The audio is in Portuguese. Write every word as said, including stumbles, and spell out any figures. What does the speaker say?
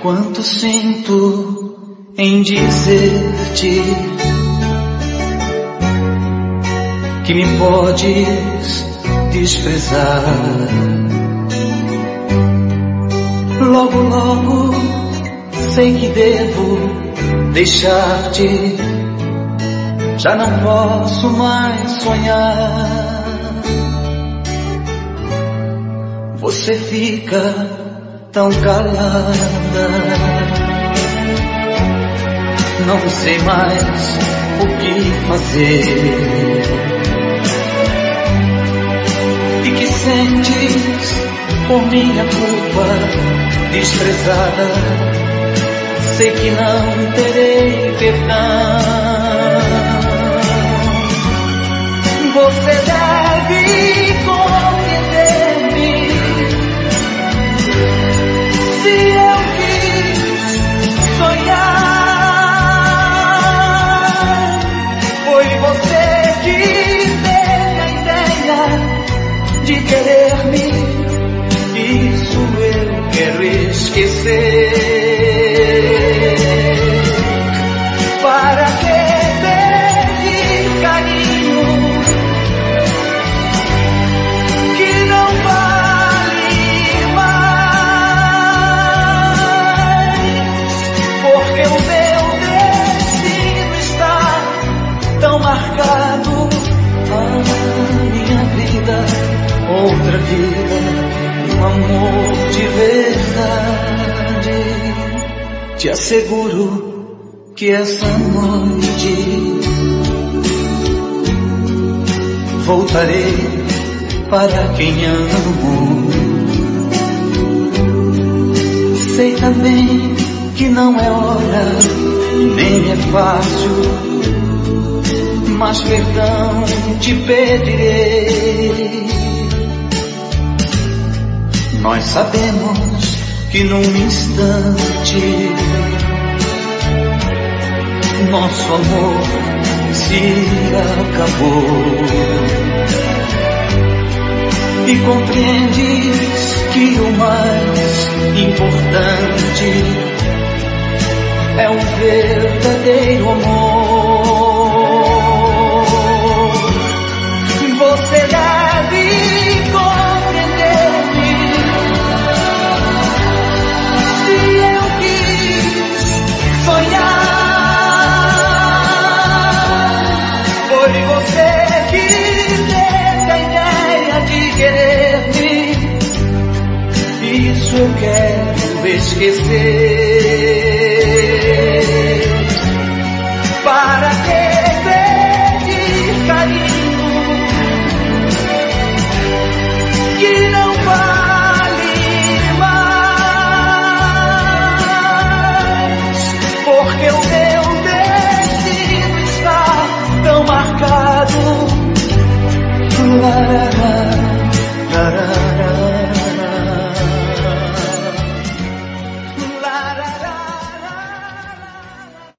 Quanto sinto em dizer-te que me podes desprezar. Logo, logo sei que devo deixar-te. Já não posso mais sonhar. Você fica tão calada. Não sei mais o que fazer. E que sentes por minha culpa desprezada. Sei que não terei perdão. Você deve compreender-me. Se eu quis sonhar, foi você que teve a ideia de querer-me. Isso eu quero esquecer. Para que pede carinho que não vale mais? Porque o meu destino está tão marcado. A minha vida, outra vida, um amor de verdade. Te asseguro que essa noite voltarei para quem amo. Sei também que não é hora e nem é fácil, mas perdão te pedirei. Nós sabemos que num instante nosso amor se acabou. E compreendes que o mais importante é um verdadeiro amor. Você deve compreender-me. Se eu quis sonhar, foi você que teve a ideia de querer-me. Isso eu quero esquecer. Para que pedir carinho que não vale mais? Porque o meu destino está tão marcado. Lá, lá, lá.